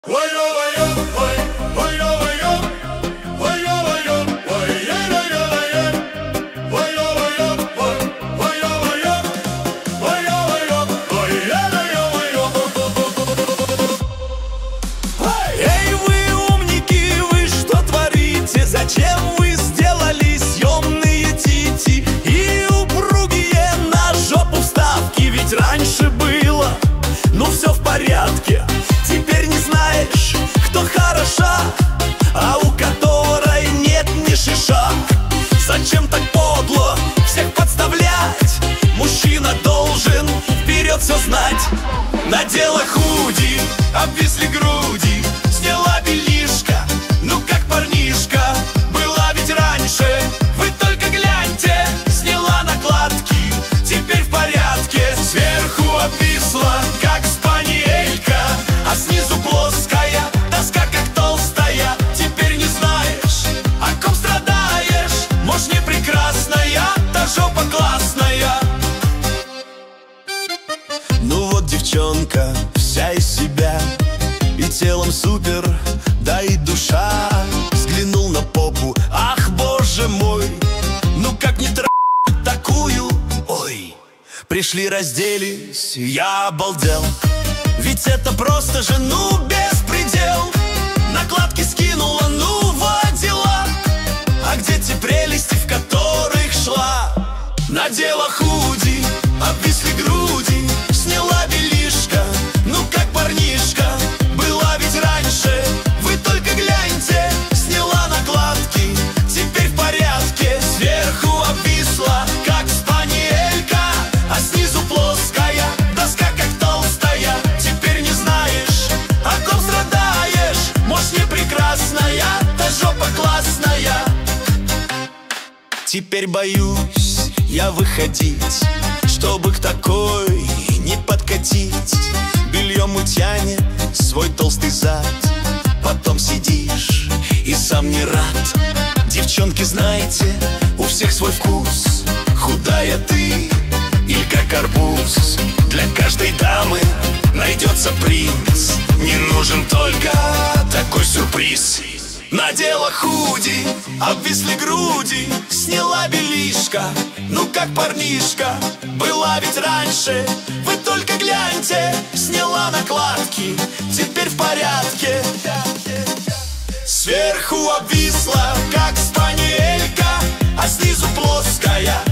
Эй, вы умники, вы что творите? Зачем вы сделали съемные тити и упругие на жопу вставки? Ведь раньше было, ну все в порядке. Теперь не знаешь, кто хороша, а у которой нет ни шиша. Зачем так подло всех подставлять? Мужчина должен вперед все знать. Надела худи, обвисли груди, сняла бельишко, ну как парнишка. Была ведь раньше, вы только гляньте, сняла накладки, теперь в порядке. Сверху обвисла, как спаниелька, а снизу плоская, доска как толстая. Теперь не знаешь, о ком страдаешь. Может, не прекрасная, та жопа классная. Ну вот девчонка вся из себя, и телом супер, да и душа. Взглянул на попу, ах, боже мой, ну как не такую, ой. Пришли, разделись, я обалдел, ведь это просто же, ну, беспредел. Накладки скинула, ну, водила, а где те прелести, в которых шла? Надела худи, обвисли груди, сняла бельишко, ну как парнишка. Была ведь раньше, вы только гляньте, сняла накладки, теперь в порядке. Сверху обвисла, как спаниелька, а снизу плоская, доска как толстая. Теперь не знаешь, о ком страдаешь. Может, не прекрасная, та жопа классная. Теперь боюсь я выходить, чтобы к такой не подкатить. Бельем утянет свой толстый зад, потом сидишь и сам не рад. Девчонки, знаете, у всех свой вкус. Худая ты или как арбуз, для каждой дамы найдется принц. Не нужен только такой сюрприз. Надела худи, обвисли груди, сняла бельишко, ну как парнишка. Была ведь раньше, вы только гляньте, сняла накладки, теперь в порядке. Сверху обвисла, как спаниелька, а снизу плоская,